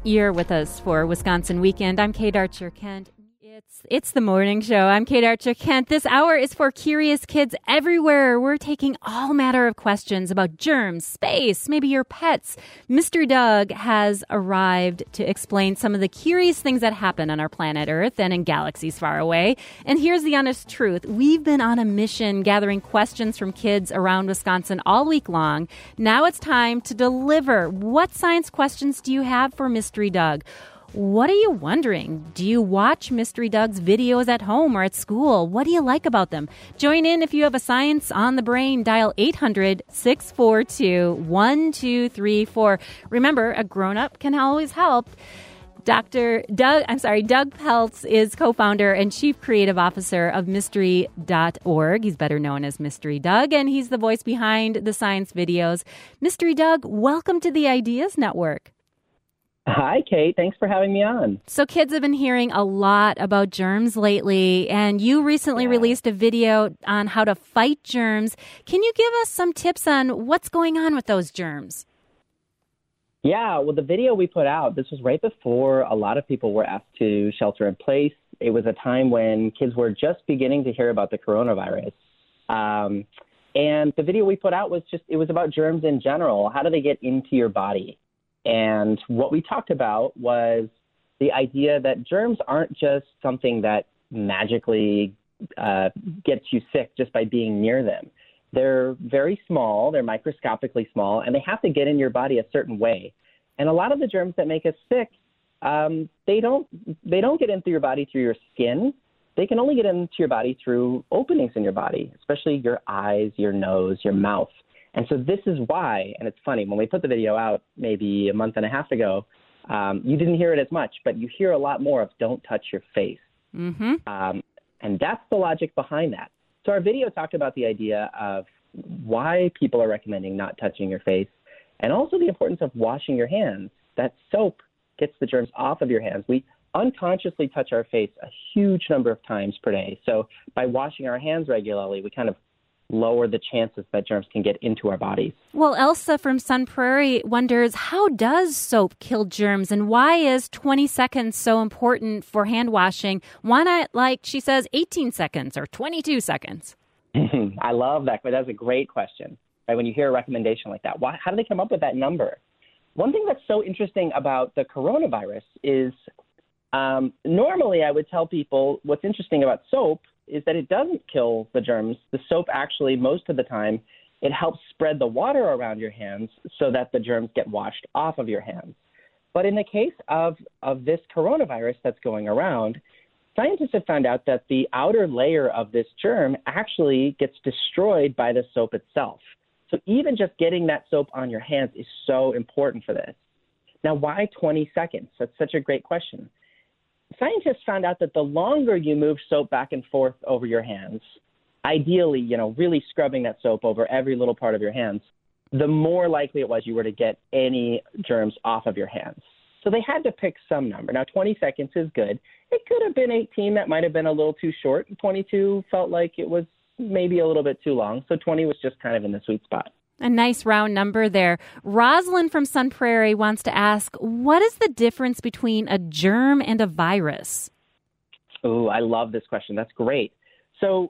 You're with us for Wisconsin Weekend. I'm Kate Archer-Kent. It's the morning show. I'm Kate Archer-Kent. This hour is for curious kids everywhere. We're taking all manner of questions about germs, space, maybe your pets. Mystery Doug has arrived to explain some of the curious things that happen on our planet Earth and in galaxies far away. And here's the honest truth. We've been on a mission gathering questions from kids around Wisconsin all week long. Now it's time to deliver. What science questions do you have for Mystery Doug? What are you wondering? Do you watch Mystery Doug's videos at home or at school? What do you like about them? Join in if you have a science on the brain. Dial 800-642-1234. Remember, a grown-up can always help. Doug Peltz is co-founder and chief creative officer of Mystery.org. He's better known as Mystery Doug, and he's the voice behind the science videos. Mystery Doug, welcome to the Ideas Network. Hi, Kate. Thanks for having me on. So kids have been hearing a lot about germs lately, and you recently released a video on how to fight germs. Can you give us some tips on what's going on with those germs? Yeah, well, the video we put out, this was right before a lot of people were asked to shelter in place. It was a time when kids were just beginning to hear about the coronavirus. And the video we put out was it was about germs in general. How do they get into your body? And what we talked about was the idea that germs aren't just something that magically gets you sick just by being near them. They're very small, they're microscopically small, and they have to get in your body a certain way. And a lot of the germs that make us sick, they don't get into your body through your skin. They can only get into your body through openings in your body, especially your eyes, your nose, your mouth. And so this is why, and it's funny, when we put the video out maybe a month and a half ago, you didn't hear it as much, but you hear a lot more of don't touch your face. Mm-hmm. And that's the logic behind that. So our video talked about the idea of why people are recommending not touching your face and also the importance of washing your hands. That soap gets the germs off of your hands. We unconsciously touch our face a huge number of times per day. So by washing our hands regularly, we kind of lower the chances that germs can get into our bodies. Well, Elsa from Sun Prairie wonders, how does soap kill germs, and why is 20 seconds so important for hand washing? Why not, like she says, 18 seconds or 22 seconds? I love that. That's a great question. Right? When you hear a recommendation like that, how do they come up with that number? One thing that's so interesting about the coronavirus is normally I would tell people what's interesting about soap is that it doesn't kill the germs. The soap actually, most of the time, it helps spread the water around your hands so that the germs get washed off of your hands. But in the case of this coronavirus that's going around, scientists have found out that the outer layer of this germ actually gets destroyed by the soap itself. So even just getting that soap on your hands is so important for this. Now, why 20 seconds? That's such a great question. Scientists found out that the longer you move soap back and forth over your hands, ideally, really scrubbing that soap over every little part of your hands, the more likely it was you were to get any germs off of your hands. So they had to pick some number. Now, 20 seconds is good. It could have been 18. That might have been a little too short. 22 felt like it was maybe a little bit too long. So 20 was just kind of in the sweet spot. A nice round number there. Rosalind from Sun Prairie wants to ask, what is the difference between a germ and a virus? Oh, I love this question. That's great. So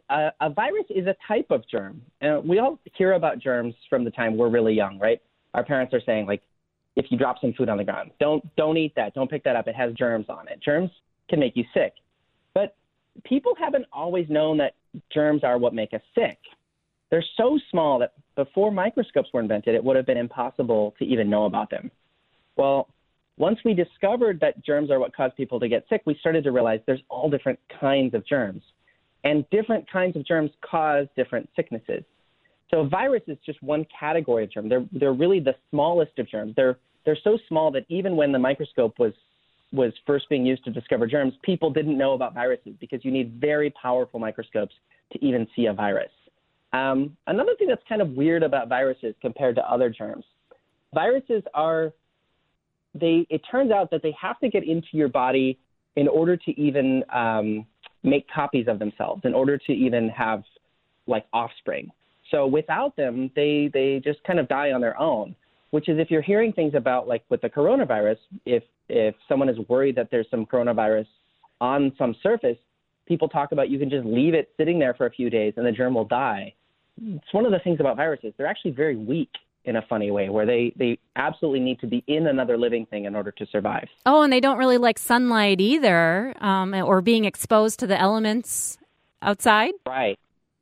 a virus is a type of germ. And we all hear about germs from the time we're really young, right? Our parents are saying, like, if you drop some food on the ground, don't eat that. Don't pick that up. It has germs on it. Germs can make you sick. But people haven't always known that germs are what make us sick. They're so small that before microscopes were invented, it would have been impossible to even know about them. Well, once we discovered that germs are what cause people to get sick, we started to realize there's all different kinds of germs. And different kinds of germs cause different sicknesses. So a virus is just one category of germ. They're really the smallest of germs. They're so small that even when the microscope was first being used to discover germs, people didn't know about viruses because you need very powerful microscopes to even see a virus. Another thing that's kind of weird about viruses compared to other germs, viruses it turns out that they have to get into your body in order to even make copies of themselves, in order to even have like offspring. So without them, they just kind of die on their own. which is if you're hearing things about, like with the coronavirus, if someone is worried that there's some coronavirus on some surface, people talk about you can just leave it sitting there for a few days and the germ will die. It's one of the things about viruses. They're actually very weak in a funny way, where they absolutely need to be in another living thing in order to survive. Oh, and they don't really like sunlight either, or being exposed to the elements outside. Right.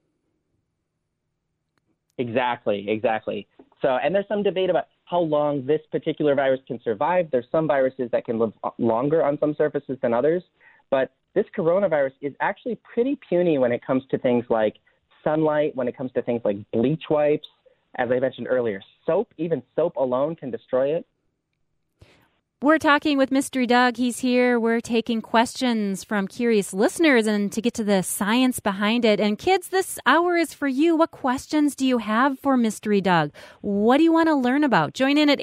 Exactly. So, and there's some debate about how long this particular virus can survive. There's some viruses that can live longer on some surfaces than others, but this coronavirus is actually pretty puny when it comes to things like sunlight, when it comes to things like bleach wipes. As I mentioned earlier, soap, even soap alone can destroy it. We're talking with Mystery Doug. He's here. We're taking questions from curious listeners and to get to the science behind it. And kids, this hour is for you. What questions do you have for Mystery Doug? What do you want to learn about? Join in at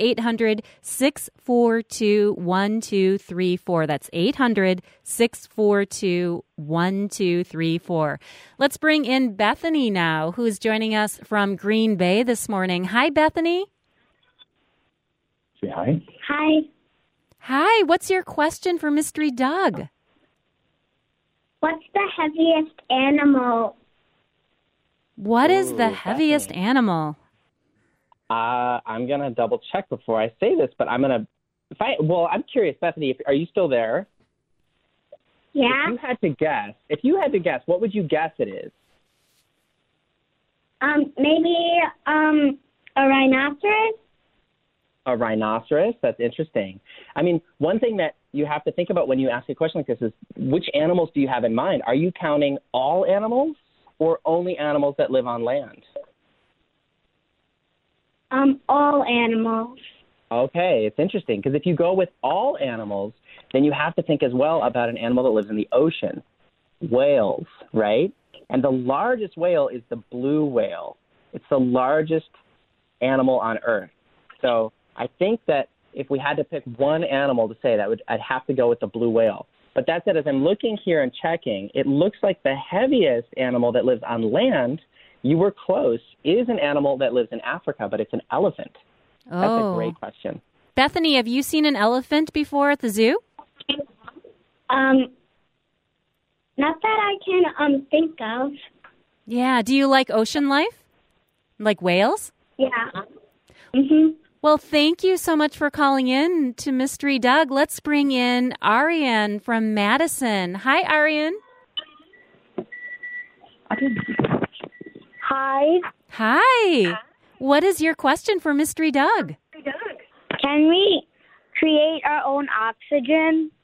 800-642-1234. That's 800-642-1234. Let's bring in Bethany now, who's joining us from Green Bay this morning. Hi, Bethany. Say hi. Hi. Hi, what's your question for Mystery Doug? What's the heaviest animal? What is the Bethany. heaviest animal? I'm going to double check before I say this, but I'm curious, Bethany, are you still there? Yeah. If you had to guess, what would you guess it is? Maybe a rhinoceros? A rhinoceros? That's interesting. I mean, one thing that you have to think about when you ask a question like this is, which animals do you have in mind? Are you counting all animals or only animals that live on land? All animals. Okay, it's interesting because if you go with all animals, then you have to think as well about an animal that lives in the ocean, whales, right? And the largest whale is the blue whale. It's the largest animal on Earth. So I think that if we had to pick one animal to say, I'd have to go with the blue whale. But that said, as I'm looking here and checking, it looks like the heaviest animal that lives on land, you were close, is an animal that lives in Africa, but it's an elephant. Oh. That's a great question. Bethany, have you seen an elephant before at the zoo? Not that I can think of. Yeah. Do you like ocean life? Like whales? Yeah. Mhm. Well, thank you so much for calling in to Mystery Doug. Let's bring in Ariane from Madison. Hi, Ariane. Hi. Hi. What is your question for Mystery Doug? Can we create our own oxygen?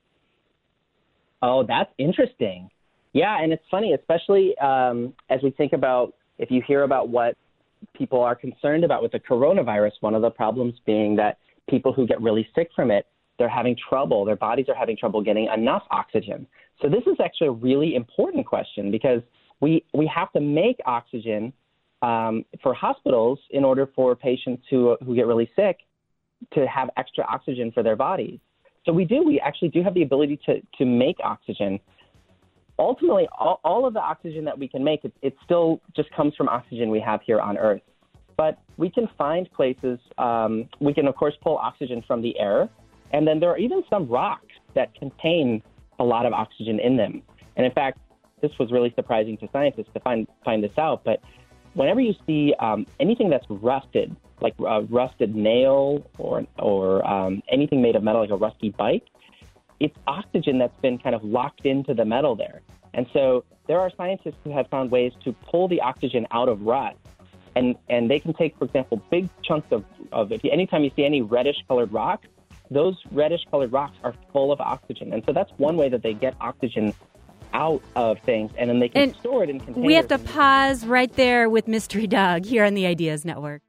Oh, that's interesting. Yeah, and it's funny, especially as we think about, if you hear about what people are concerned about with the coronavirus, one of the problems being that people who get really sick from it, their bodies are having trouble getting enough oxygen. So this is actually a really important question because we have to make oxygen for hospitals in order for patients who get really sick to have extra oxygen for their bodies. So we actually do have the ability to make oxygen. Ultimately, all of the oxygen that we can make, it still just comes from oxygen we have here on Earth. But we can find places, we can, of course, pull oxygen from the air. And then there are even some rocks that contain a lot of oxygen in them. And in fact, this was really surprising to scientists to find this out. But whenever you see anything that's rusted, like a rusted nail or anything made of metal, like a rusty bike, it's oxygen that's been kind of locked into the metal there. And so there are scientists who have found ways to pull the oxygen out of rust. And they can take, for example, big chunks of anytime you see any reddish-colored rock, those reddish-colored rocks are full of oxygen. And so that's one way that they get oxygen out of things, and then they can store it in containers. We have to pause right there with Mystery Doug here on the Ideas Network.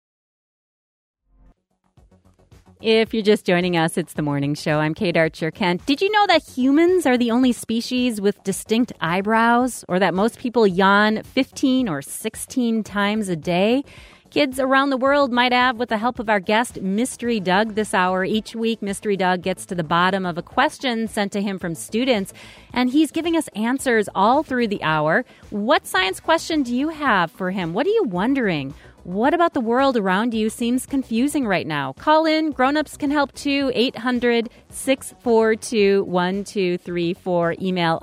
If you're just joining us, it's the morning show. I'm Kate Archer Kent. Did you know that humans are the only species with distinct eyebrows, or that most people yawn 15 or 16 times a day? Kids around the world might have, with the help of our guest, Mystery Doug, this hour. Each week, Mystery Doug gets to the bottom of a question sent to him from students, and he's giving us answers all through the hour. What science question do you have for him? What are you wondering? What about the world around you seems confusing right now? Call in. Grown-ups can help too. 800-642-1234. Email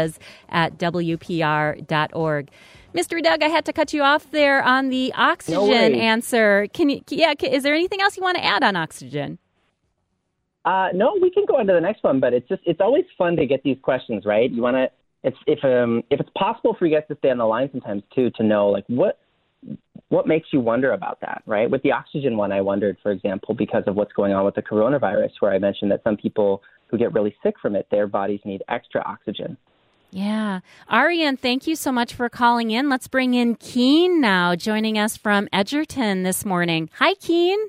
ideas@wpr.org. Mystery Doug, I had to cut you off there on the oxygen answer. Is there anything else you want to add on oxygen? No, we can go on to the next one, but it's always fun to get these questions, right? You want to, if it's possible for you guys to stay on the line sometimes too, to know like what makes you wonder about that, right? With the oxygen one, I wondered, for example, because of what's going on with the coronavirus, where I mentioned that some people who get really sick from it, their bodies need extra oxygen. Yeah. Ariane, thank you so much for calling in. Let's bring in Keen now, joining us from Edgerton this morning. Hi, Keen.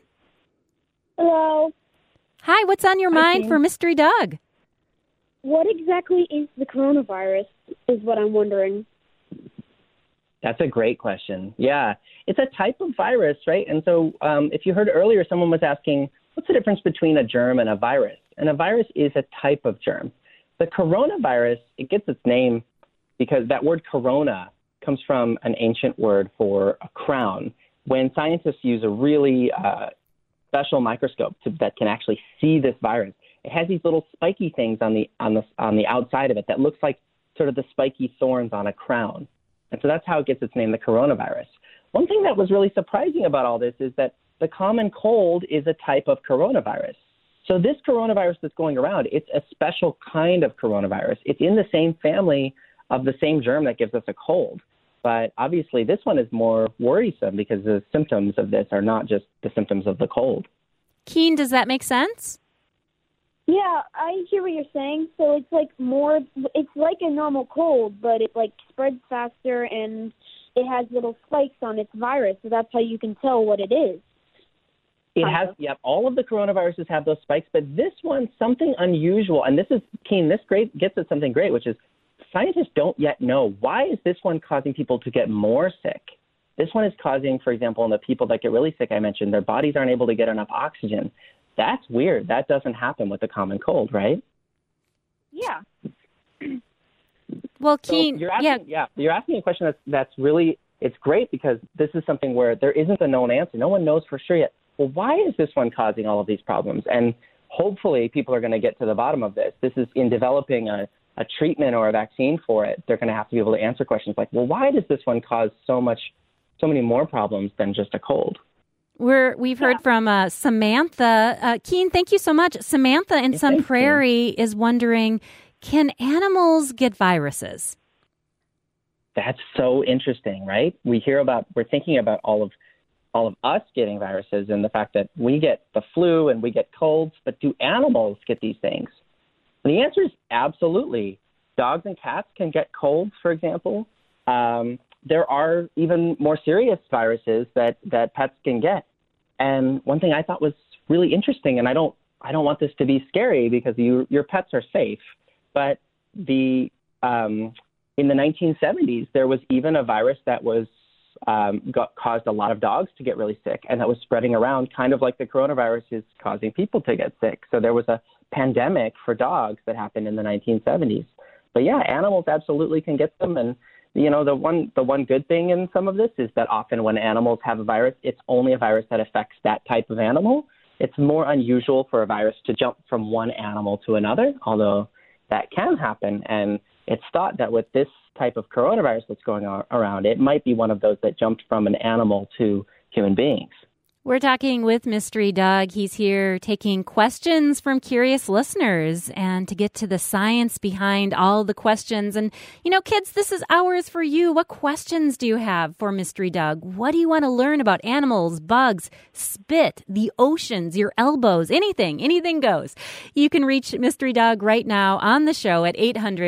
Hello. Hi, what's on your mind Keen. for Mystery Doug? What exactly is the coronavirus, is what I'm wondering. That's a great question. Yeah, it's a type of virus, right? And so if you heard earlier, someone was asking, what's the difference between a germ and a virus? And a virus is a type of germ. The coronavirus, it gets its name because that word corona comes from an ancient word for a crown. When scientists use a really special microscope that can actually see this virus, it has these little spiky things on the outside of it that looks like sort of the spiky thorns on a crown. And so that's how it gets its name, the coronavirus. One thing that was really surprising about all this is that the common cold is a type of coronavirus. So this coronavirus that's going around, it's a special kind of coronavirus. It's in the same family of the same germ that gives us a cold. But obviously this one is more worrisome because the symptoms of this are not just the symptoms of the cold. Keen, does that make sense? Yeah, I hear what you're saying. So it's like a normal cold, but it like spreads faster and it has little spikes on its virus. So that's how you can tell what it is. It has, all of the coronaviruses have those spikes, but this one, something unusual, and this is, Keen, this gets at something great, which is scientists don't yet know, why is this one causing people to get more sick? This one is causing, for example, in the people that get really sick, I mentioned, their bodies aren't able to get enough oxygen. That's weird. That doesn't happen with the common cold, right? Yeah. Well, Keen, so you're asking a question that's really, it's great because this is something where there isn't a known answer. No one knows for sure yet. Well, why is this one causing all of these problems? And hopefully people are going to get to the bottom of this. This is in developing a treatment or a vaccine for it. They're going to have to be able to answer questions like, well, why does this one cause so many more problems than just a cold? We've heard from Samantha. Keen, thank you so much. Samantha in Sun Prairie is wondering, can animals get viruses? That's so interesting, right? We're thinking about all of us getting viruses and the fact that we get the flu and we get colds, but do animals get these things? And the answer is absolutely. Dogs and cats can get colds, for example. There are even more serious viruses that pets can get. And one thing I thought was really interesting, and I don't want this to be scary because your pets are safe, but in the 1970s, there was even a virus that was caused a lot of dogs to get really sick, and that was spreading around, kind of like the coronavirus is causing people to get sick. So there was a pandemic for dogs that happened in the 1970s. But yeah, animals absolutely can get them. And you know, the one good thing in some of this is that often when animals have a virus, it's only a virus that affects that type of animal. It's more unusual for a virus to jump from one animal to another, although that can happen. And it's thought that with this type of coronavirus that's going around, it might be one of those that jumped from an animal to human beings. We're talking with Mystery Doug. He's here taking questions from curious listeners and to get to the science behind all the questions. And, you know, kids, this is ours for you. What questions do you have for Mystery Doug? What do you want to learn about animals, bugs, spit, the oceans, your elbows, anything goes. You can reach Mystery Doug right now on the show at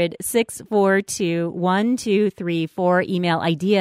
800-642-1234. Email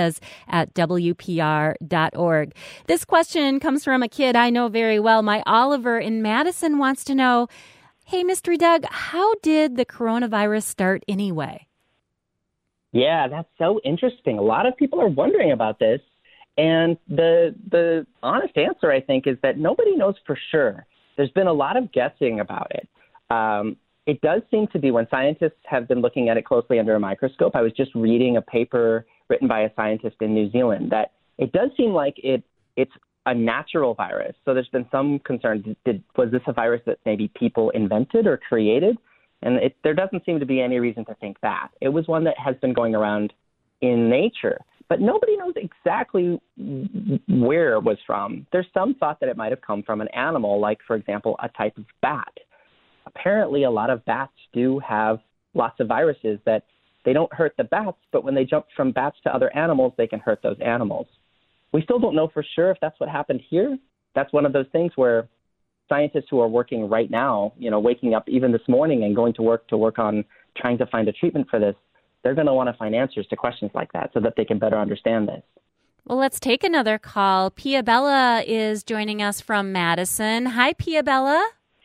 ideas@wpr.org. This question comes from a kid I know very well. My Oliver in Madison wants to know, hey, Mystery Doug, how did the coronavirus start anyway? Yeah, that's so interesting. A lot of people are wondering about this. And the honest answer, I think, is that nobody knows for sure. There's been a lot of guessing about it. It does seem to be when scientists have been looking at it closely under a microscope. I was just reading a paper written by a scientist in New Zealand that it does seem like it it's a natural virus. So there's been some concern. Was this a virus that maybe people invented or created? And there doesn't seem to be any reason to think that. It was one that has been going around in nature, but nobody knows exactly where it was from. There's some thought that it might have come from an animal, like, for example, a type of bat. Apparently, a lot of bats do have lots of viruses that they don't hurt the bats, but when they jump from bats to other animals, they can hurt those animals. We still don't know for sure if that's what happened here. That's one of those things where scientists who are working right now, waking up even this morning and going to work on trying to find a treatment for this, they're going to want to find answers to questions like that so that they can better understand this. Well, let's take another call. Pia Bella is joining us from Madison. Hi, Pia Bella.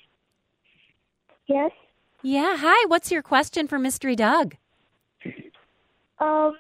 Yes. Yeah, hi. What's your question for Mystery Doug? What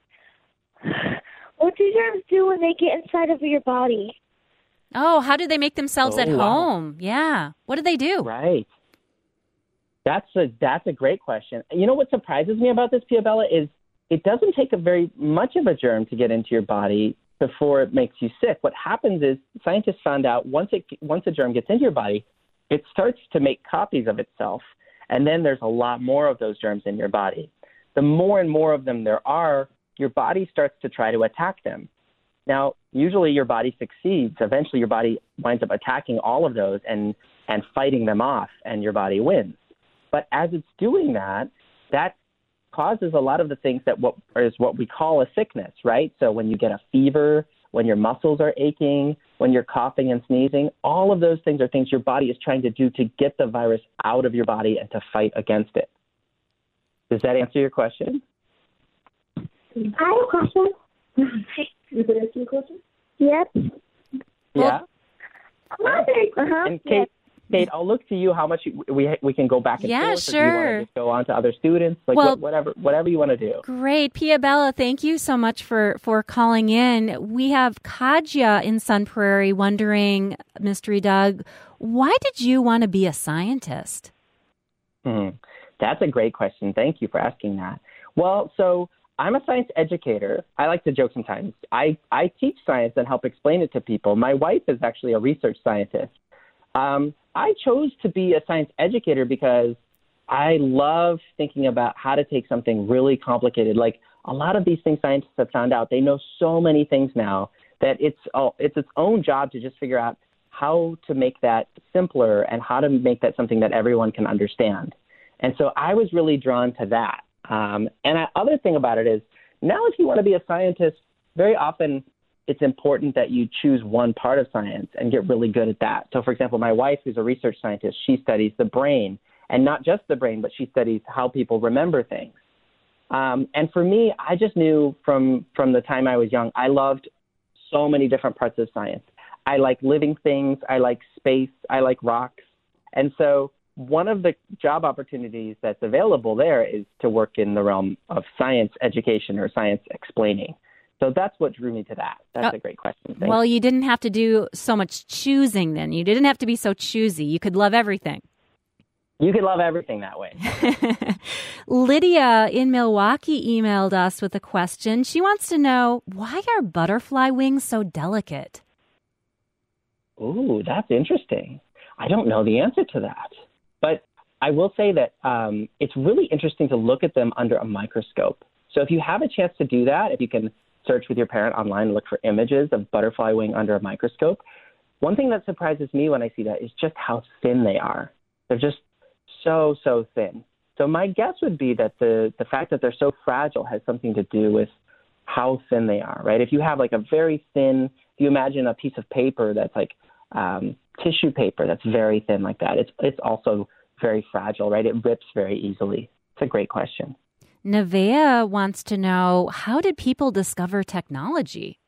do germs do when they get inside of your body? Oh, how do they make themselves at home? Yeah. What do they do? Right. That's a great question. You know what surprises me about this, Pia Bella, is it doesn't take a very much of a germ to get into your body before it makes you sick. What happens is scientists found out once a germ gets into your body, it starts to make copies of itself, and then there's a lot more of those germs in your body. The more and more of them there are, your body starts to try to attack them. Now, usually your body succeeds. Eventually your body winds up attacking all of those and fighting them off, and your body wins. But as it's doing that, that causes a lot of the things that what we call a sickness, right? So when you get a fever, when your muscles are aching, when you're coughing and sneezing, all of those things are things your body is trying to do to get the virus out of your body and to fight against it. Does that answer your question? I have a question. You can answer your question? Yep. Yeah. And Kate, I'll look to you how much we can go back and forth. Yeah, Or sure. do you want to just go on to other students? Whatever you want to do. Great. Pia Bella, thank you so much for calling in. We have Kaja in Sun Prairie wondering, Mystery Doug, why did you want to be a scientist? That's a great question. Thank you for asking that. Well, so I'm a science educator. I like to joke sometimes. I teach science and help explain it to people. My wife is actually a research scientist. I chose to be a science educator because I love thinking about how to take something really complicated. Like a lot of these things scientists have found out, they know so many things now that it's its own job to just figure out how to make that simpler and how to make that something that everyone can understand. And so I was really drawn to that. Other thing about it is now if you want to be a scientist, very often it's important that you choose one part of science and get really good at that. So, for example, my wife, who's a research scientist, she studies the brain, and not just the brain, but she studies how people remember things. And for me, I just knew from the time I was young, I loved so many different parts of science. I like living things, I like space, I like rocks. And so one of the job opportunities that's available there is to work in the realm of science education or science explaining. So that's what drew me to that. That's a great question. Thanks. Well, you didn't have to do so much choosing then. You didn't have to be so choosy. You could love everything. You can love everything that way. Lydia in Milwaukee emailed us with a question. She wants to know, why are butterfly wings so delicate? Ooh, that's interesting. I don't know the answer to that. But I will say that it's really interesting to look at them under a microscope. So if you have a chance to do that, if you can search with your parent online and look for images of butterfly wing under a microscope, one thing that surprises me when I see that is just how thin they are. They're just so thin. So my guess would be that the fact that they're so fragile has something to do with how thin they are, right? If you have like a very thin, if you imagine a piece of paper that's like tissue paper that's very thin like that, it's also very fragile, right? It rips very easily. It's a great question. Nevaeh wants to know, how did people discover technology?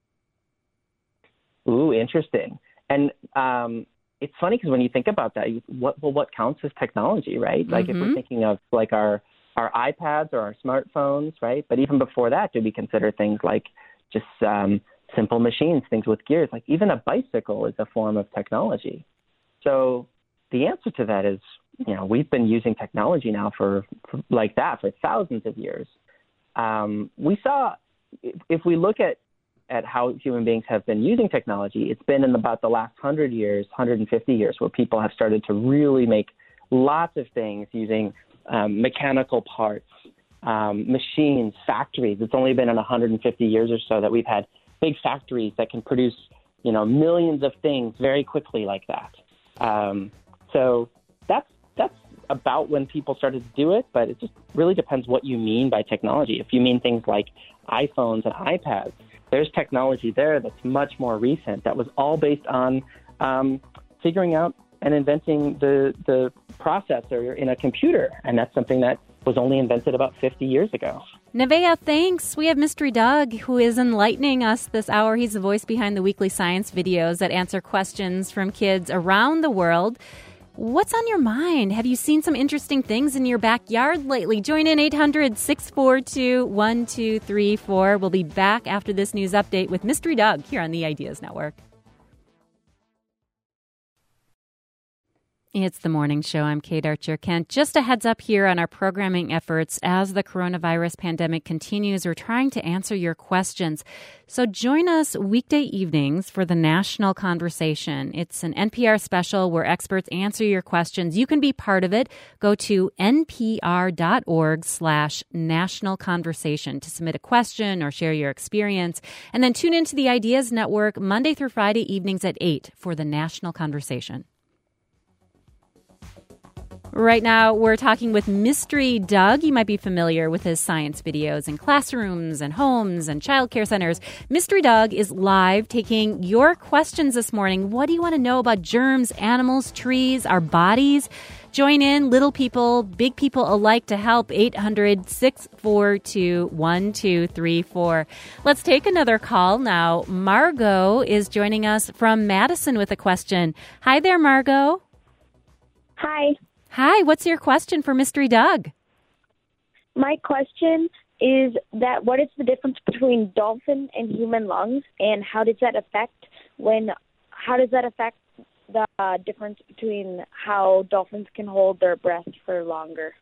Ooh, interesting. And it's funny because when you think about that, what counts as technology, right? Like if we're thinking of like our iPads or our smartphones, right? But even before that, do we consider things like just simple machines, things with gears? Like even a bicycle is a form of technology. So the answer to that is, we've been using technology now for thousands of years. We saw, if we look at at how human beings have been using technology, it's been in about the last 100 years, 150 years, where people have started to really make lots of things using mechanical parts, machines, factories. It's only been in 150 years or so that we've had big factories that can produce, millions of things very quickly like that. So that's about when people started to do it, but it just really depends what you mean by technology. If you mean things like iPhones and iPads, there's technology there that's much more recent that was all based on figuring out and inventing the processor in a computer, and that's something that was only invented about 50 years ago. Nevaeh, thanks. We have Mystery Doug, who is enlightening us this hour. He's the voice behind the weekly science videos that answer questions from kids around the world. What's on your mind? Have you seen some interesting things in your backyard lately? Join in 800-642-1234. We'll be back after this news update with Mystery Doug here on the Ideas Network. It's the morning show. I'm Kate Archer-Kent. Just a heads up here on our programming efforts. As the coronavirus pandemic continues, we're trying to answer your questions. So join us weekday evenings for the National Conversation. It's an NPR special where experts answer your questions. You can be part of it. Go to npr.org/national conversation to submit a question or share your experience. And then tune into the Ideas Network Monday through Friday evenings at 8 for the National Conversation. Right now, we're talking with Mystery Doug. You might be familiar with his science videos in classrooms and homes and child care centers. Mystery Doug is live taking your questions this morning. What do you want to know about germs, animals, trees, our bodies? Join in, little people, big people alike, to help. 800-642-1234. Let's take another call now. Margot is joining us from Madison with a question. Hi there, Margot. Hi. Hi, what's your question for Mystery Doug? My question is that what is the difference between dolphin and human lungs, and how does that affect the difference between how dolphins can hold their breath for longer?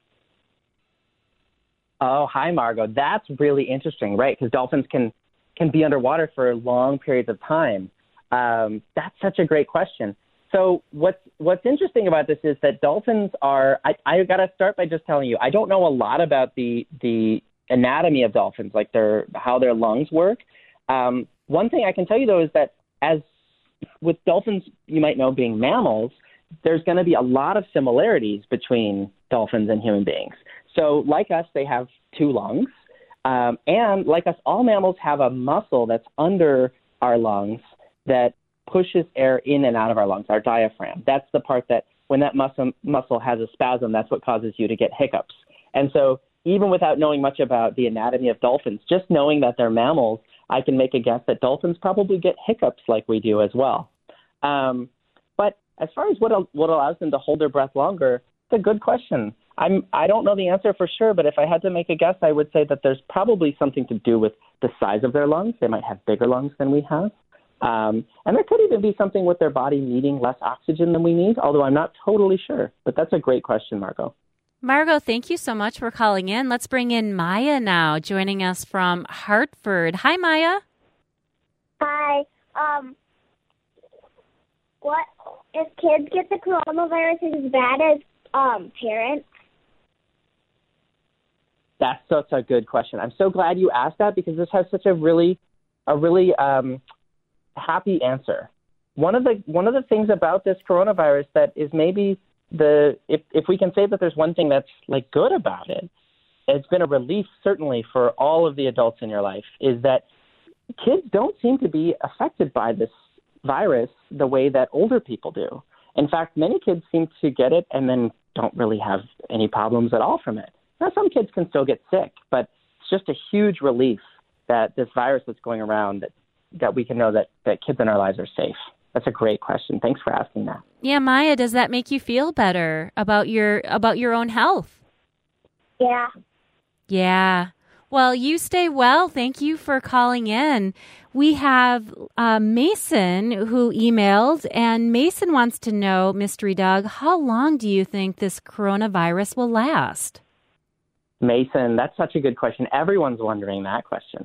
Oh, hi, Margot. That's really interesting, right? Because dolphins can be underwater for long periods of time. That's such a great question. So what's interesting about this is that dolphins are, I got to start by just telling you, I don't know a lot about the anatomy of dolphins, like how their lungs work. One thing I can tell you, though, is that as with dolphins, you might know, being mammals, there's going to be a lot of similarities between dolphins and human beings. So like us, they have two lungs. And like us, all mammals have a muscle that's under our lungs that pushes air in and out of our lungs, our diaphragm. That's the part that when that muscle has a spasm, that's what causes you to get hiccups. And so even without knowing much about the anatomy of dolphins, just knowing that they're mammals, I can make a guess that dolphins probably get hiccups like we do as well. But as far as what allows them to hold their breath longer, it's a good question. I don't know the answer for sure, but if I had to make a guess, I would say that there's probably something to do with the size of their lungs. They might have bigger lungs than we have. And there could even be something with their body needing less oxygen than we need, although I'm not totally sure. But that's a great question, Margot. Margot, thank you so much for calling in. Let's bring in Maya now, joining us from Hartford. Hi, Maya. Hi. What if kids get the coronavirus as bad as parents? That's such a good question. I'm so glad you asked that because this has such a really happy answer. One of the things about this coronavirus that is maybe if we can say that there's one thing that's like good about it, it's been a relief certainly for all of the adults in your life, is that kids don't seem to be affected by this virus the way that older people do. In fact, many kids seem to get it and then don't really have any problems at all from it. Now, some kids can still get sick, but it's just a huge relief that this virus that's going around, that we can know that kids in our lives are safe. That's a great question. Thanks for asking that. Yeah, Maya, does that make you feel better about your own health? Yeah. Yeah. Well, you stay well. Thank you for calling in. We have Mason who emailed, and Mason wants to know, Mystery Doug, how long do you think this coronavirus will last? Mason, that's such a good question. Everyone's wondering that question.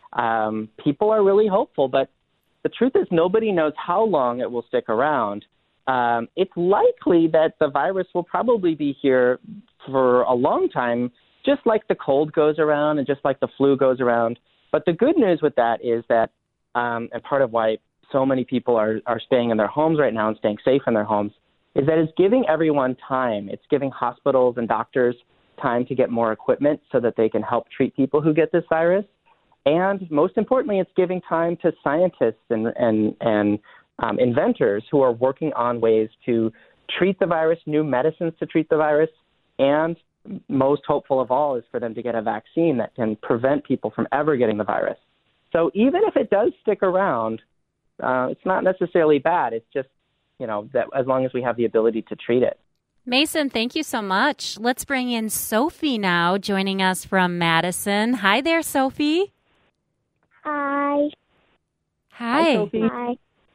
people are really hopeful, but the truth is nobody knows how long it will stick around. It's likely that the virus will probably be here for a long time, just like the cold goes around and just like the flu goes around. But the good news with that is that, and part of why so many people are staying in their homes right now and staying safe in their homes, is that it's giving everyone time. It's giving hospitals and doctors time to get more equipment so that they can help treat people who get this virus. And most importantly, it's giving time to scientists and inventors who are working on ways to treat the virus, new medicines to treat the virus, and most hopeful of all is for them to get a vaccine that can prevent people from ever getting the virus. So even if it does stick around, it's not necessarily bad. It's just, that as long as we have the ability to treat it. Mason, thank you so much. Let's bring in Sophie now, joining us from Madison. Hi there, Sophie. Hi. Hi. Sophie. Hi.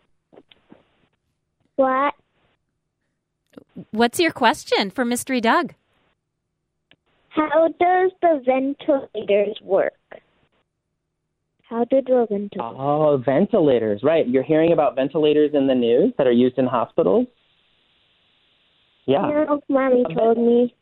What? What's your question for Mystery Doug? How does the ventilators work? How do the ventilators work? Oh, ventilators, right. You're hearing about ventilators in the news that are used in hospitals? Yeah. No, Mommy told me.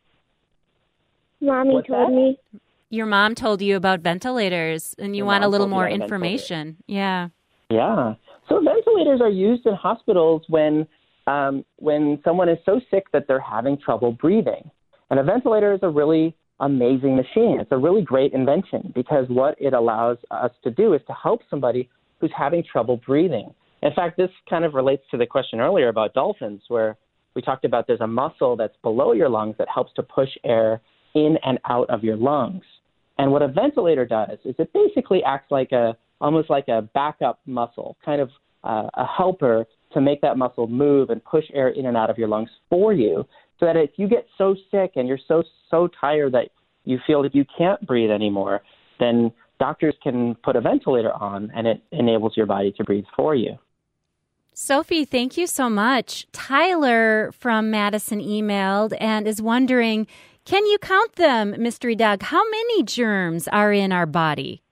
What's that? Your mom told you about ventilators, and you Your want a mom little told you more about information. Yeah. Yeah. So ventilators are used in hospitals when someone is so sick that they're having trouble breathing. And a ventilator is a really amazing machine. It's a really great invention because what it allows us to do is to help somebody who's having trouble breathing. In fact, this kind of relates to the question earlier about dolphins, where we talked about there's a muscle that's below your lungs that helps to push air in and out of your lungs. And what a ventilator does is it basically acts like almost like a backup muscle, kind of a helper to make that muscle move and push air in and out of your lungs for you, so that if you get so sick and you're so tired that you feel that you can't breathe anymore, then doctors can put a ventilator on and it enables your body to breathe for you. Sophie, thank you so much. Tyler from Madison emailed and is wondering, can you count them, Mystery Doug? How many germs are in our body?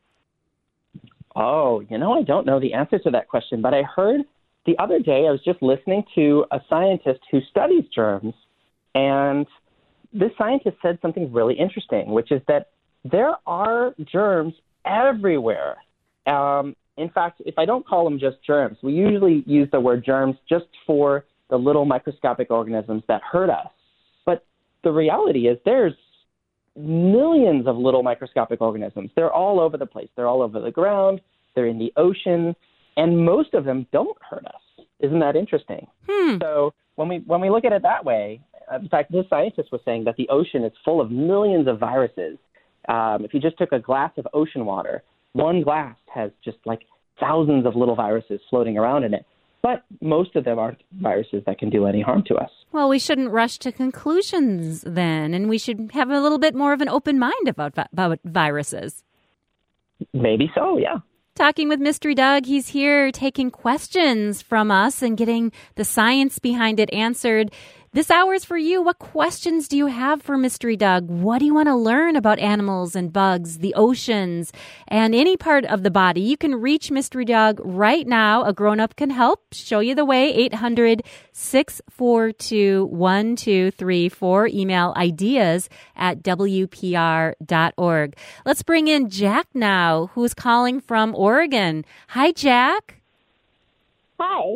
Oh, I don't know the answer to that question, but I heard the other day, I was just listening to a scientist who studies germs, and this scientist said something really interesting, which is that there are germs everywhere. In fact, if I don't call them just germs, we usually use the word germs just for the little microscopic organisms that hurt us. But the reality is there's millions of little microscopic organisms. They're all over the place. They're all over the ground. They're in the ocean. And most of them don't hurt us. Isn't that interesting? So when we look at it that way, in fact, this scientist was saying that the ocean is full of millions of viruses. If you just took a glass of ocean water, one glass has just like thousands of little viruses floating around in it. But most of them aren't viruses that can do any harm to us. Well, we shouldn't rush to conclusions then, and we should have a little bit more of an open mind about viruses. Maybe so, yeah. Talking with Mystery Doug, he's here taking questions from us and getting the science behind it answered. This hour is for you. What questions do you have for Mystery Doug? What do you want to learn about animals and bugs, the oceans, and any part of the body? You can reach Mystery Doug right now. A grown-up can help. Show you the way. 800-642-1234. Email ideas@wpr.org. Let's bring in Jack now, who's calling from Oregon. Hi, Jack. Hi.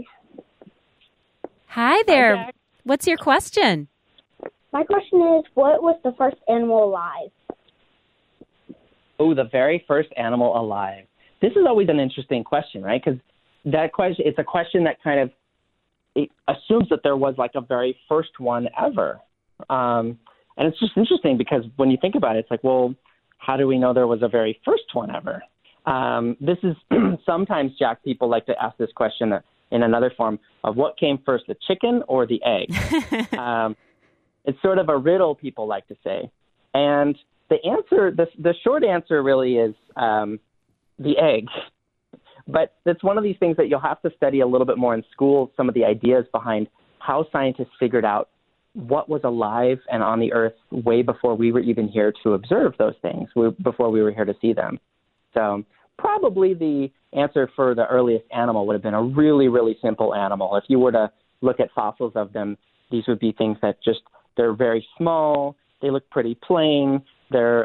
Hi there. Hi, Jack. What's your question? My question is, what was the first animal alive? Oh, the very first animal alive. This is always an interesting question, right? Because that question, it's a question that kind of it assumes that there was like a very first one ever. And it's just interesting because when you think about it, it's like, well, how do we know there was a very first one ever? This is sometimes, Jack, people like to ask this question in another form of what came first, the chicken or the egg? It's sort of a riddle people like to say. And the answer, the short answer really is the egg. But it's one of these things that you'll have to study a little bit more in school, some of the ideas behind how scientists figured out what was alive and on the earth way before we were even here to observe those things, before we were here to see them. So probably the answer for the earliest animal would have been a really, really simple animal. If you were to look at fossils of them, these would be things that they're very small. They look pretty plain. They're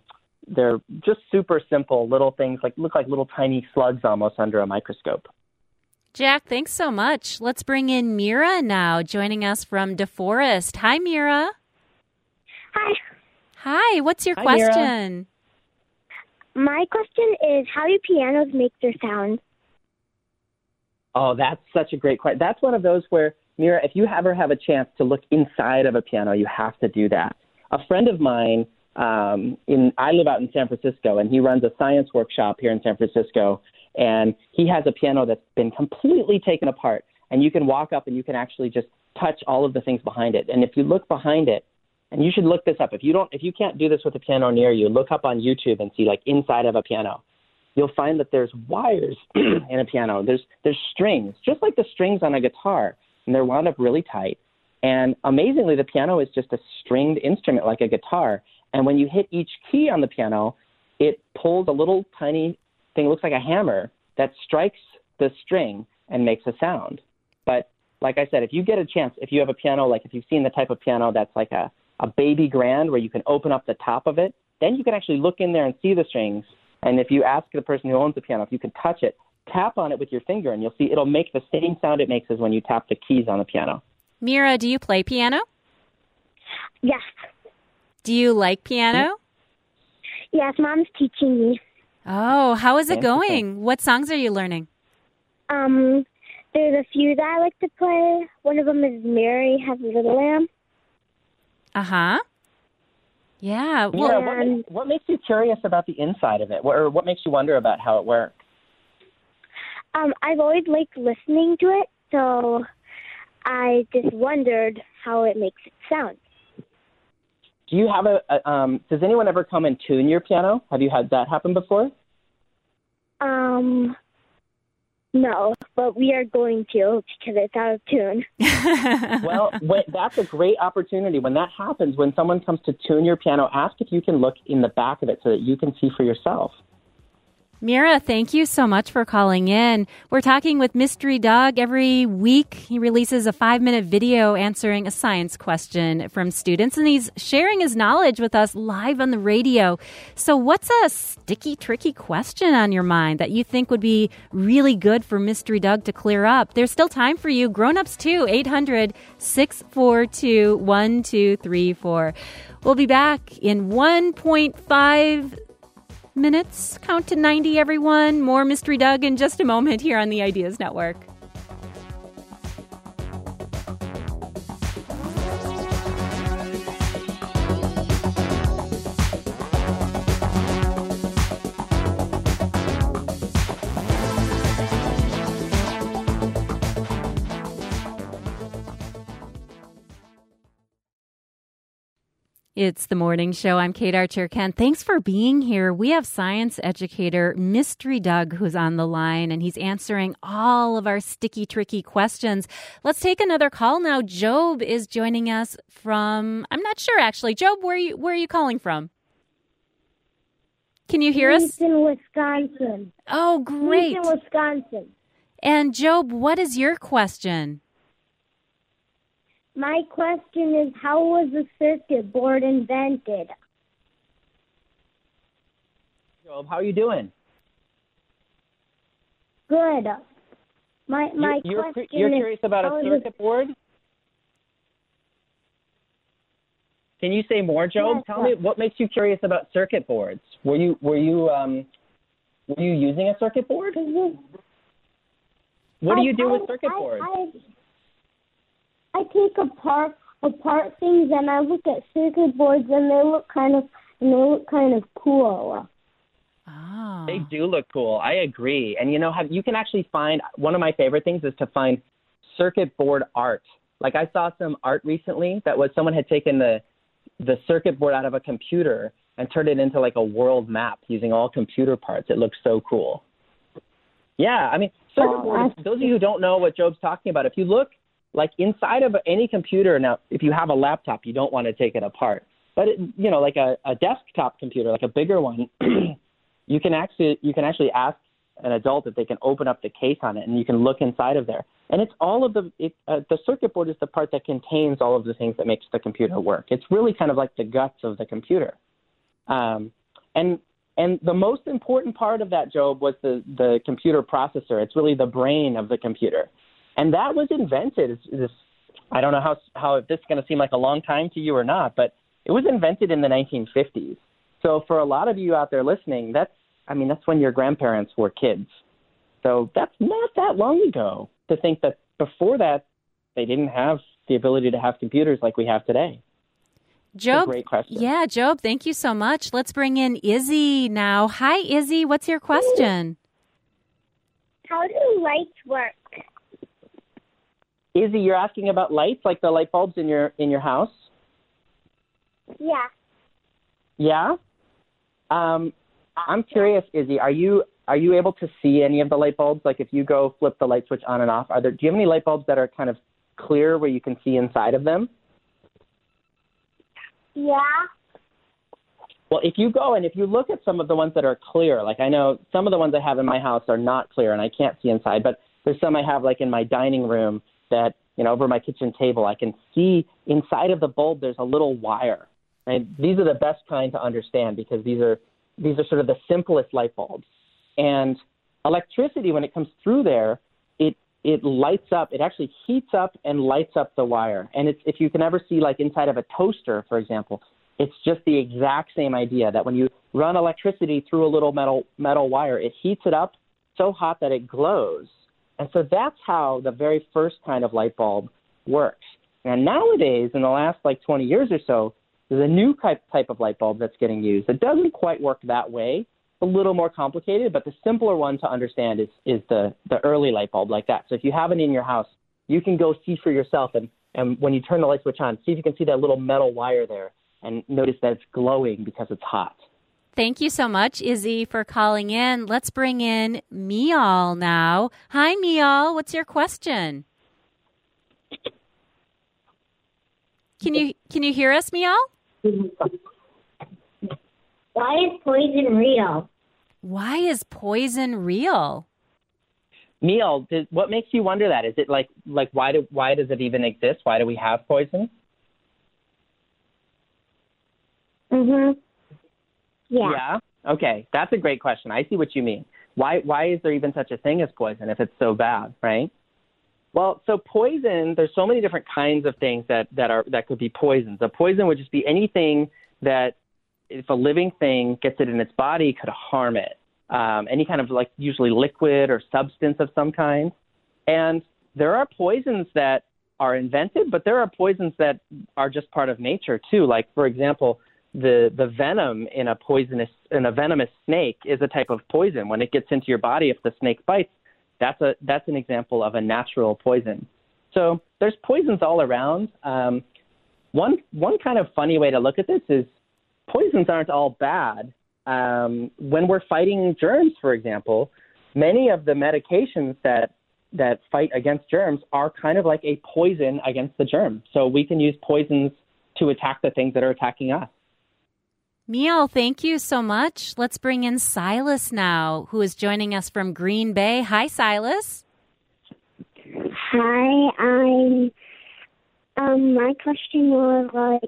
just super simple little things, look like little tiny slugs almost under a microscope. Jack, thanks so much. Let's bring in Mira now, joining us from DeForest. Hi, Mira. Hi. Hi, what's your Hi, question? Mira. My question is, how do pianos make their sound? Oh, that's such a great question. That's one of those where, Mira, if you ever have a chance to look inside of a piano, you have to do that. A friend of mine, I live out in San Francisco, and he runs a science workshop here in San Francisco, and he has a piano that's been completely taken apart, and you can walk up and you can actually just touch all of the things behind it. And if you look behind it, and you should look this up. If you can't do this with a piano near you, look up on YouTube and see inside of a piano. You'll find that there's wires in a piano. There's strings, just like the strings on a guitar, and they're wound up really tight. And amazingly, the piano is just a stringed instrument like a guitar. And when you hit each key on the piano, it pulls a little tiny thing, looks like a hammer, that strikes the string and makes a sound. But like I said, if you get a chance, if you have a piano, if you've seen the type of piano that's like a baby grand where you can open up the top of it, then you can actually look in there and see the strings. And if you ask the person who owns the piano, if you can touch it, tap on it with your finger, and you'll see it'll make the same sound it makes as when you tap the keys on the piano. Mira, do you play piano? Yes. Do you like piano? Yes, Mom's teaching me. Oh, how is it going? What songs are you learning? There's a few that I like to play. One of them is Mary Has a Little Lamb. Uh-huh. Yeah. Well, what makes you curious about the inside of it? Or what makes you wonder about how it works? I've always liked listening to it, so I just wondered how it makes it sound. Do you have does anyone ever come and tune your piano? Have you had that happen before? No, but we are going to because it's out of tune. Well, that's a great opportunity. When that happens, when someone comes to tune your piano, ask if you can look in the back of it so that you can see for yourself. Mira, thank you so much for calling in. We're talking with Mystery Doug every week. He releases a 5-minute video answering a science question from students, and he's sharing his knowledge with us live on the radio. So what's a sticky, tricky question on your mind that you think would be really good for Mystery Doug to clear up? There's still time for you. Grown-ups too, 800-642-1234. We'll be back in 1.5 minutes. Count to 90, everyone. More Mystery Doug in just a moment here on the Ideas Network. It's the morning show. I'm Kate Archer-Kent. Thanks for being here. We have science educator Mystery Doug who's on the line, and he's answering all of our sticky, tricky questions. Let's take another call now. Job is joining us from, I'm not sure actually. Job, where are you calling from? Can you hear us? In Wisconsin. Oh, great. In Wisconsin. And Job, what is your question? My question is, how was the circuit board invented? Job, how are you doing? Good. My You're question curious about a circuit board? Can you say more, Job? Yes, Tell me what makes you curious about circuit boards. Were you using a circuit board? What do you do with circuit boards? I take apart things and I look at circuit boards and they look kind of cool. Oh. They do look cool. I agree. And you can actually find, one of my favorite things is to find circuit board art. Like I saw some art recently that was someone had taken the circuit board out of a computer and turned it into like a world map using all computer parts. It looks so cool. Yeah, I mean, circuit boards, those of you who don't know what Job's talking about, if you look like inside of any computer, now if you have a laptop, you don't want to take it apart. But, like a desktop computer, like a bigger one, you can actually ask an adult if they can open up the case on it, and you can look inside of there. And it's all of the circuit board is the part that contains all of the things that makes the computer work. It's really kind of like the guts of the computer. And the most important part of that, Job, was the computer processor. It's really the brain of the computer. And that was invented. I don't know how if this is going to seem like a long time to you or not, but it was invented in the 1950s. So for a lot of you out there listening, that's when your grandparents were kids. So that's not that long ago to think that before that, they didn't have the ability to have computers like we have today. Job, great question. Yeah, Job, thank you so much. Let's bring in Izzy now. Hi, Izzy. What's your question? How do lights work? Izzy, you're asking about lights, like the light bulbs in your house? Yeah. Yeah? I'm curious, Izzy, are you able to see any of the light bulbs? Like if you go flip the light switch on and off, do you have any light bulbs that are kind of clear where you can see inside of them? Yeah. Well, if you go and if you look at some of the ones that are clear, like I know some of the ones I have in my house are not clear and I can't see inside, but there's some I have like in my dining room that, over my kitchen table, I can see inside of the bulb there's a little wire. Right? These are the best kind to understand because these are sort of the simplest light bulbs. And electricity, when it comes through there, it lights up. It actually heats up and lights up the wire. And if you can ever see like inside of a toaster, for example, it's just the exact same idea that when you run electricity through a little metal wire, it heats it up so hot that it glows. And so that's how the very first kind of light bulb works. And nowadays, in the last like 20 years or so, there's a new type of light bulb that's getting used. It doesn't quite work that way. It's a little more complicated, but the simpler one to understand is the early light bulb like that. So if you have it in your house, you can go see for yourself. And when you turn the light switch on, see if you can see that little metal wire there and notice that it's glowing because it's hot. Thank you so much, Izzy, for calling in. Let's bring in Mial now. Hi, Mial. What's your question? Can you hear us, Mial? Why is poison real? Why is poison real? Mial, what makes you wonder that? Is it like why does it even exist? Why do we have poison? Mhm. Yeah. Yeah? Okay, that's a great question. I see what you mean. Why is there even such a thing as poison if it's so bad, right? Well, so poison, there's so many different kinds of things that could be poisons. A poison would just be anything that if a living thing gets it in its body could harm it. Any kind of like usually liquid or substance of some kind. And there are poisons that are invented, but there are poisons that are just part of nature too. Like, for example, the venom in a venomous snake is a type of poison. When it gets into your body, if the snake bites, that's an example of a natural poison. So there's poisons all around. One kind of funny way to look at this is poisons aren't all bad. When we're fighting germs, for example, many of the medications that fight against germs are kind of like a poison against the germ. So we can use poisons to attack the things that are attacking us. Mial, thank you so much. Let's bring in Silas now, who is joining us from Green Bay. Hi, Silas. Hi, my question was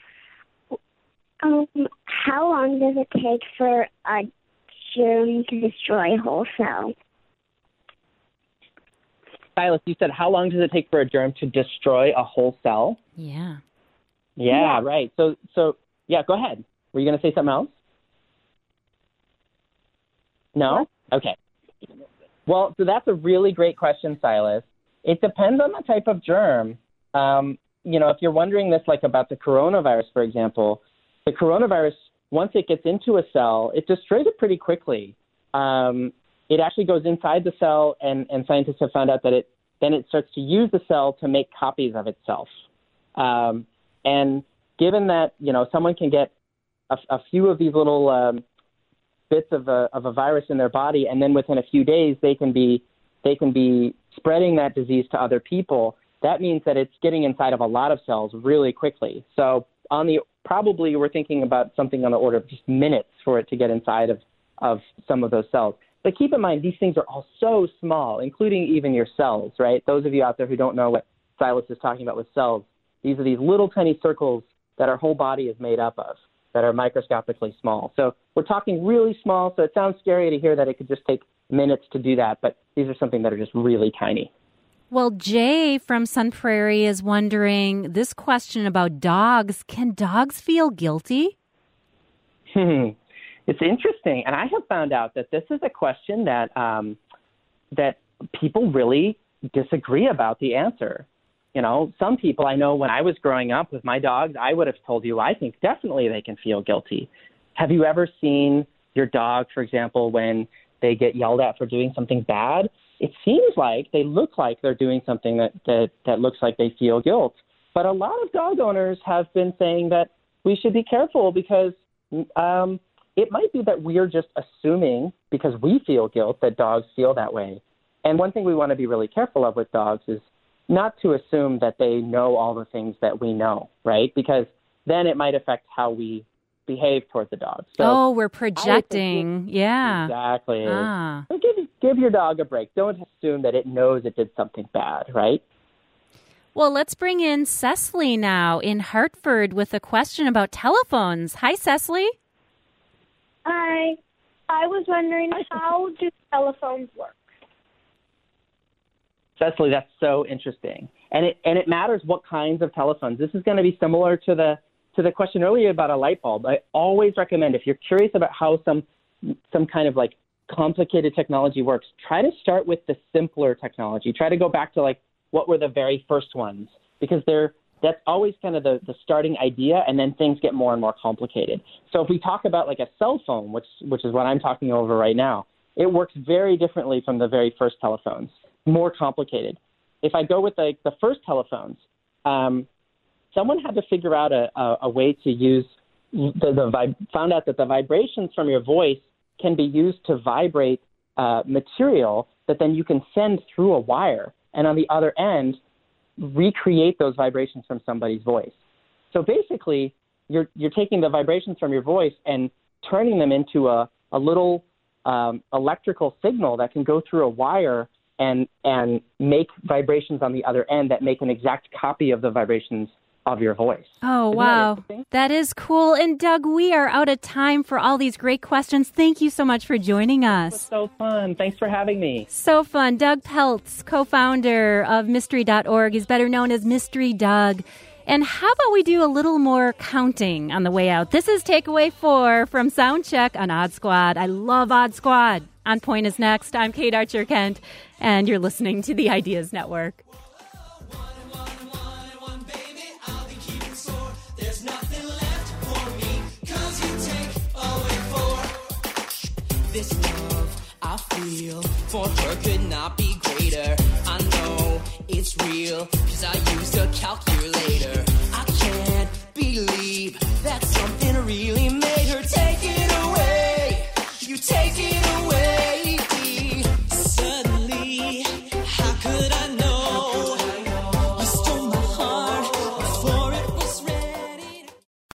how long does it take for a germ to destroy a whole cell? Silas, you said how long does it take for a germ to destroy a whole cell? Yeah. Yeah, right. So yeah, go ahead. Were you going to say something else? No? Okay. Well, so that's a really great question, Silas. It depends on the type of germ. If you're wondering this, like about the coronavirus, for example, the coronavirus, once it gets into a cell, it destroys it pretty quickly. It actually goes inside the cell, and scientists have found out that it starts to use the cell to make copies of itself. And given that, someone can get a few of these little bits of a virus in their body, and then within a few days they can be spreading that disease to other people. That means that it's getting inside of a lot of cells really quickly. So probably we're thinking about something on the order of just minutes for it to get inside of some of those cells. But keep in mind, these things are all so small, including even your cells, right? Those of you out there who don't know what Silas is talking about with cells, these are these little tiny circles that our whole body is made up of, that are microscopically small. So we're talking really small, so it sounds scary to hear that it could just take minutes to do that, but these are something that are just really tiny. Well, Jay from Sun Prairie is wondering this question about dogs. Can dogs feel guilty? It's interesting, and I have found out that this is a question that that people really disagree about the answer. You know, some people I know when I was growing up with my dogs, I would have told you I think definitely they can feel guilty. Have you ever seen your dog, for example, when they get yelled at for doing something bad? It seems like they look like they're doing something that looks like they feel guilt. But a lot of dog owners have been saying that we should be careful because it might be that we're just assuming because we feel guilt that dogs feel that way. And one thing we want to be really careful of with dogs is not to assume that they know all the things that we know, right? Because then it might affect how we behave toward the dog. So we're projecting. Yeah. Exactly. So give your dog a break. Don't assume that it knows it did something bad, right? Well, let's bring in Cecily now in Hartford with a question about telephones. Hi, Cecily. Hi. I was wondering, how do telephones work? Cecily, that's so interesting. And it matters what kinds of telephones. This is going to be similar to the question earlier about a light bulb. I always recommend, if you're curious about how some kind of like complicated technology works, try to start with the simpler technology. Try to go back to like what were the very first ones, because that's always kind of the starting idea, and then things get more and more complicated. So if we talk about like a cell phone, which is what I'm talking over right now, it works very differently from the very first telephones, more complicated. If I go with the first telephones, someone had to figure out a way to use found out that the vibrations from your voice can be used to vibrate material that then you can send through a wire, and on the other end, recreate those vibrations from somebody's voice. So basically, you're taking the vibrations from your voice and turning them into a little electrical signal that can go through a wire and make vibrations on the other end that make an exact copy of the vibrations of your voice. Oh, wow. That is cool. And Doug, we are out of time for all these great questions. Thank you so much for joining us. It was so fun. Thanks for having me. So fun. Doug Peltz, co-founder of Mystery.org, is better known as Mystery Doug. And how about we do a little more counting on the way out? This is Takeaway 4 from Soundcheck on Odd Squad. I love Odd Squad. On Point is next. I'm Kate Archer-Kent, and you're listening to the Ideas Network. This love I feel for her could not be greater. I know it's real, 'cause I used a calculator.